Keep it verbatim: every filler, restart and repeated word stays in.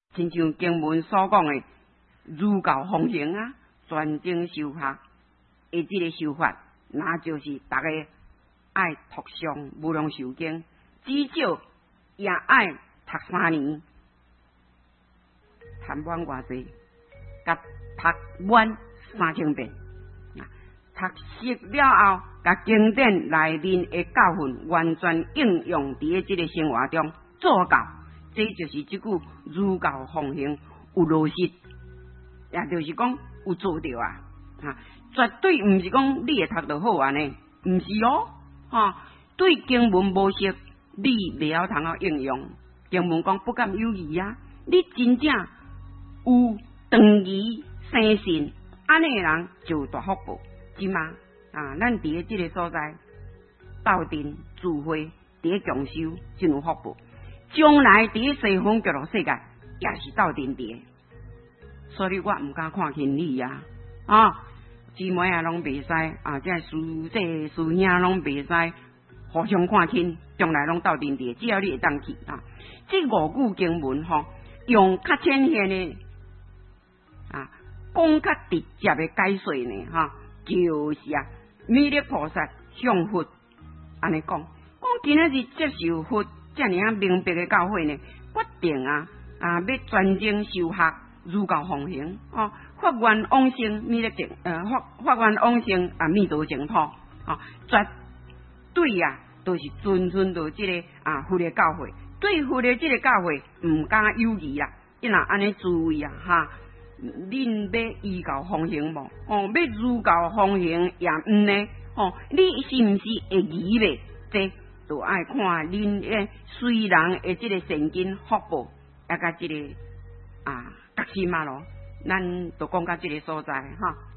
亲像经文所讲的，儒教奉行啊，专精修学的这个修法，那就是大家爱读诵无量寿经，至少也爱读三年，读满偌济，甲读满三千遍。读熟了后，甲经典内面的教训完全应用伫即个生活中做到，这就是即句儒教奉行有落实，也就是讲有做到啊！哈，绝对毋是讲你会读就好安尼，毋是哦，哈，对经文无熟，你袂晓通晓应用。经文讲不敢有疑啊，你真正有长疑生信，安尼的人就大福报。是吗？啊，咱伫咧即个所在斗阵聚会，伫咧共修真有福报。将来伫咧西方极乐世界也是斗阵伫，所以我毋敢看轻你啊！啊，姊妹啊拢袂使啊，即个师姐师兄拢袂使互相看轻，将来拢斗阵伫，只要你会当去啊。即五句经文吼，用较浅显的啊，讲较直接的解说呢，哈。就是啊，弥勒菩萨向佛安尼讲，讲今仔日接受佛遮尔啊明白的教诲呢，决定啊啊要专精修学儒教奉行哦，发愿往生弥勒净呃发发愿往生啊弥陀净土啊，绝对啊都是遵循到即个啊佛的教诲，对佛的即个教诲毋敢有疑啦，伊若安尼注意啊哈。恁要依教奉行无？哦，要儒教奉行也毋呢？哦，你是毋是会疑咧？这就爱看恁诶随人诶即个善根福报，也甲即个啊决心啊咯。咱就讲到即个所在哈。